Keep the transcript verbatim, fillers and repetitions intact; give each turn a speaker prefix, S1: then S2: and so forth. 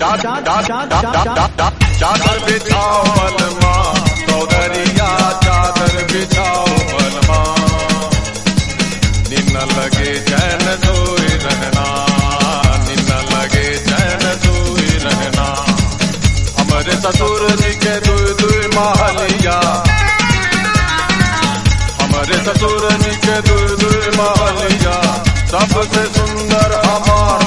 S1: चादर बिछाओ बलमा सौदरिया चादर बिछाओ बलमा निन्न लगे चैन सोई रहना निन्न लगे चैन सोई रहना हमारे ससुर जी के दुई दुई महलिया हमारे ससुर जी के दुई दुई महलिया सबसे सुंदर हमारा